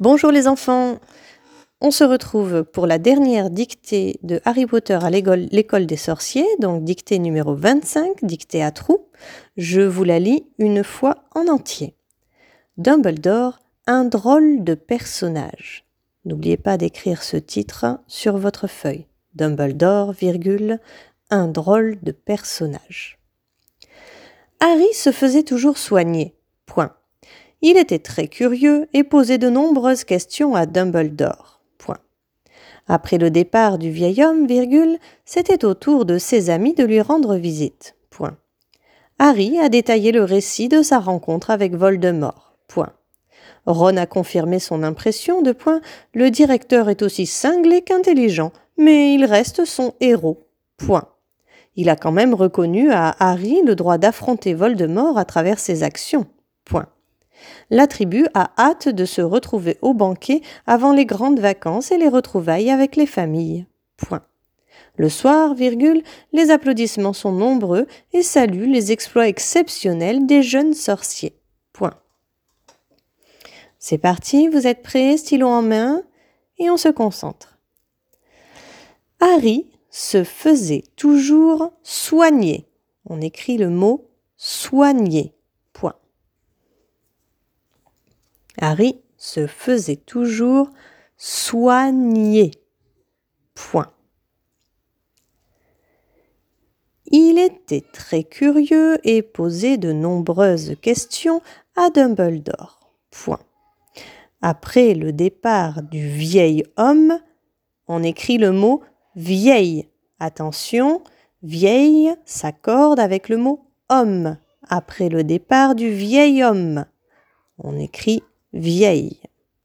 Bonjour les enfants, on se retrouve pour la dernière dictée de Harry Potter à l'école des sorciers, donc dictée numéro 25, dictée à trous. Je vous la lis une fois en entier. Dumbledore, un drôle de personnage. N'oubliez pas d'écrire ce titre sur votre feuille. Dumbledore, virgule, un drôle de personnage. Harry se faisait toujours soigner. Point. Il était très curieux et posait de nombreuses questions à Dumbledore. Point. Après le départ du vieil homme, virgule, c'était au tour de ses amis de lui rendre visite. Point. Harry a détaillé le récit de sa rencontre avec Voldemort. Point. Ron a confirmé son impression de point. Le directeur est aussi cinglé qu'intelligent, mais il reste son héros. Point. Il a quand même reconnu à Harry le droit d'affronter Voldemort à travers ses actions. Point. La tribu a hâte de se retrouver au banquet avant les grandes vacances et les retrouvailles avec les familles. Point. Le soir, virgule, les applaudissements sont nombreux et saluent les exploits exceptionnels des jeunes sorciers. Point. C'est parti, vous êtes prêts, stylo en main, et on se concentre. Harry se faisait toujours soigner. On écrit le mot soigner. Point. Harry se faisait toujours soigner. Point. Il était très curieux et posait de nombreuses questions à Dumbledore. Point. Après le départ du vieil homme, on écrit le mot vieille. Attention, vieille s'accorde avec le mot homme. Après le départ du vieil homme, on écrit vieille.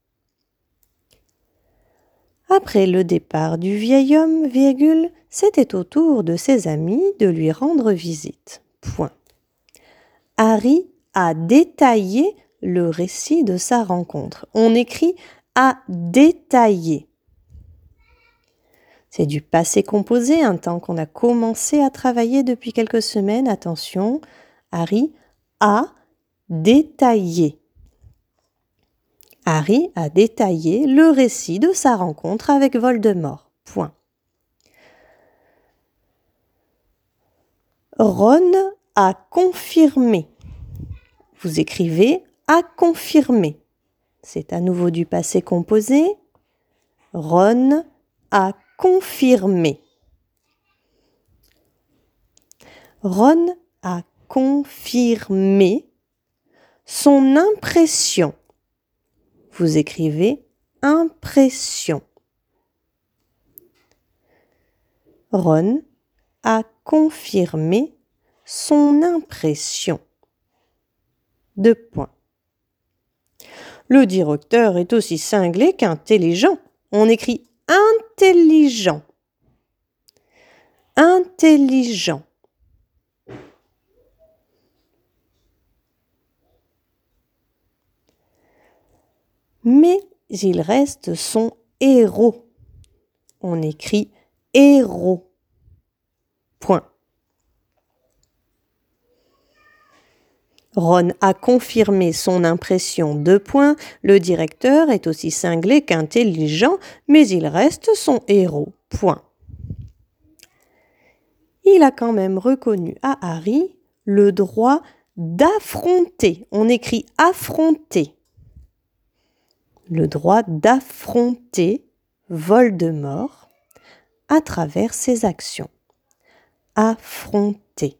Après le départ du vieil homme, virgule, c'était au tour de ses amis de lui rendre visite. Point. Harry a détaillé le récit de sa rencontre. On écrit a détaillé. C'est du passé composé, un temps qu'on a commencé à travailler depuis quelques semaines. Attention, Harry a détaillé. Harry a détaillé le récit de sa rencontre avec Voldemort. Point. Ron a confirmé. Vous écrivez a confirmé. C'est à nouveau du passé composé. Ron a confirmé. Ron a confirmé son impression. Vous écrivez impression. Ron a confirmé son impression. 2 points. Le directeur est aussi cinglé qu'intelligent. On écrit intelligent. Intelligent. Mais il reste son héros. On écrit héros. Point. Ron a confirmé son impression 2 points. Le directeur est aussi cinglé qu'intelligent, mais il reste son héros. Point. Il a quand même reconnu à Harry le droit d'affronter. On écrit affronter. Le droit d'affronter Voldemort à travers ses actions. Affronter.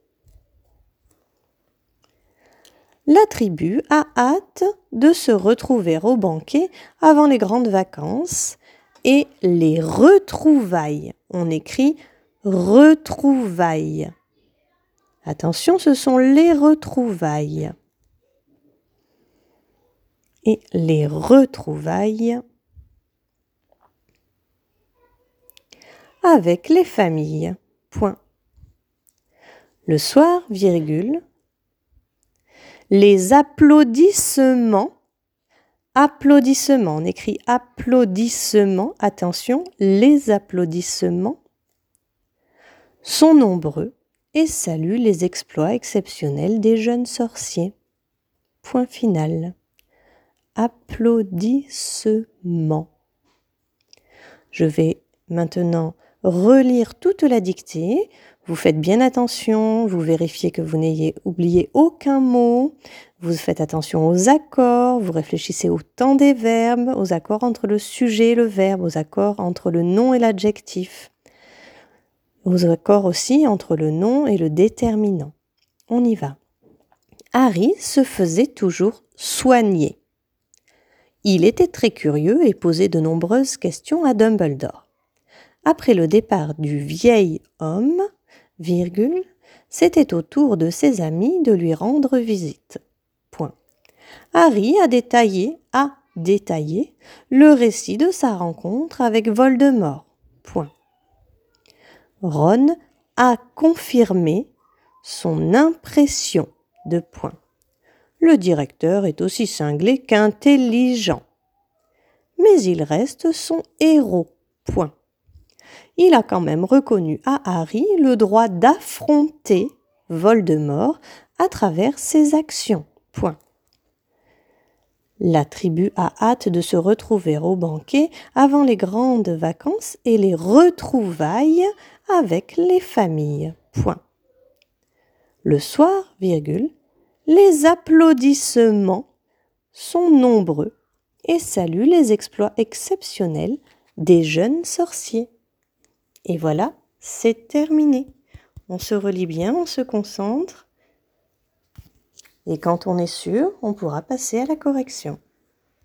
La tribu a hâte de se retrouver au banquet avant les grandes vacances et les retrouvailles. On écrit retrouvailles. Attention, ce sont les retrouvailles. Et les retrouvailles avec les familles. Point. Le soir, virgule, les applaudissements, applaudissements, on écrit applaudissements, attention, les applaudissements sont nombreux et saluent les exploits exceptionnels des jeunes sorciers. Point final. applaudissements. Je vais maintenant relire toute la dictée. Vous faites bien attention, vous vérifiez que vous n'ayez oublié aucun mot, vous faites attention aux accords, vous réfléchissez au temps des verbes, aux accords entre le sujet et le verbe, aux accords entre le nom et l'adjectif, aux accords aussi entre le nom et le déterminant. On y va. Harry se faisait toujours soigner. Il était très curieux et posait de nombreuses questions à Dumbledore. Après le départ du vieil homme, c'était au tour de ses amis de lui rendre visite. Point. Harry a détaillé le récit de sa rencontre avec Voldemort. Point. Ron a confirmé son impression de point. Le directeur est aussi cinglé qu'intelligent. Mais il reste son héros. Point. Il a quand même reconnu à Harry le droit d'affronter Voldemort à travers ses actions. Point. La tribu a hâte de se retrouver au banquet avant les grandes vacances et les retrouvailles avec les familles. Point. Le soir, les applaudissements sont nombreux et saluent les exploits exceptionnels des jeunes sorciers. Et voilà, c'est terminé. On se relit bien, on se concentre. Et quand on est sûr, on pourra passer à la correction.